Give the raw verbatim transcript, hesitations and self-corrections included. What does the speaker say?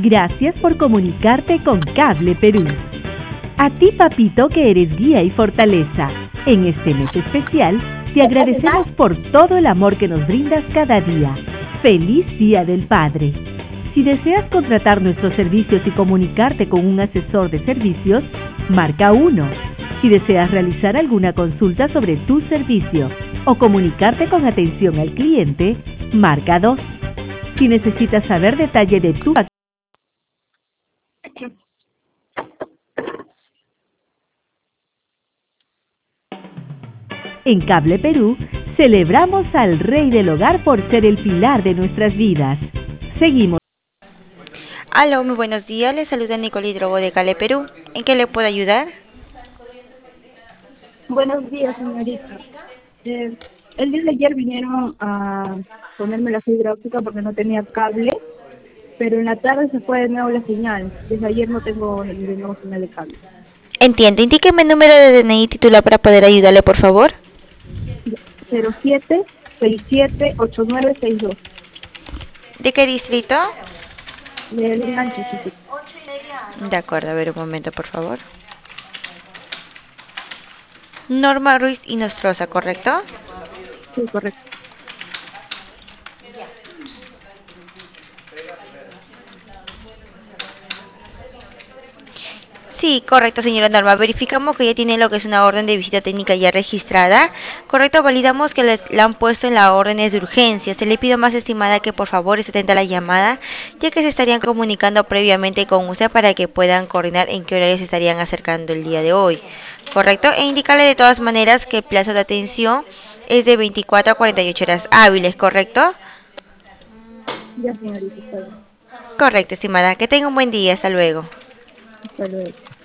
Gracias por comunicarte con Cable Perú. A ti, papito, que eres guía y fortaleza. En este mes especial, te agradecemos por todo el amor que nos brindas cada día. ¡Feliz Día del Padre! Si deseas contratar nuestros servicios y comunicarte con un asesor de servicios, marca uno. Si deseas realizar alguna consulta sobre tu servicio o comunicarte con atención al cliente, marca dos. Si necesitas saber detalle de tu En Cable Perú, celebramos al Rey del Hogar por ser el pilar de nuestras vidas. Seguimos. Aló, muy buenos días. Le saluda Nicole Hidrobo de Cable Perú. ¿En qué le puedo ayudar? Buenos días, señorita. Eh, el día de ayer vinieron a ponerme la fibra óptica porque no tenía cable, pero en la tarde se fue de nuevo la señal. Desde ayer no tengo de nuevo señal de cable. Entiendo. Indíqueme el número de D N I titular para poder ayudarle, por favor. cero siete seis siete ocho nueve seis dos. ¿De qué distrito? Del enganche, sí, sí. De acuerdo, a ver un momento, por favor. Norma Ruiz y Nostroza, ¿correcto? Sí, correcto. Sí, correcto, señora Norma. Verificamos que ya tiene lo que es una orden de visita técnica ya registrada. Correcto, validamos que les, la han puesto en la órdenes de urgencia. Se le pido más estimada que por favor esté atenta a la llamada, ya que se estarían comunicando previamente con usted para que puedan coordinar en qué horario se estarían acercando el día de hoy. Correcto, e indicarle de todas maneras que el plazo de atención es de veinticuatro a cuarenta y ocho horas hábiles, ¿correcto? Ya, señorita, está bien. Correcto, estimada. Que tenga un buen día. Hasta luego. Hasta luego.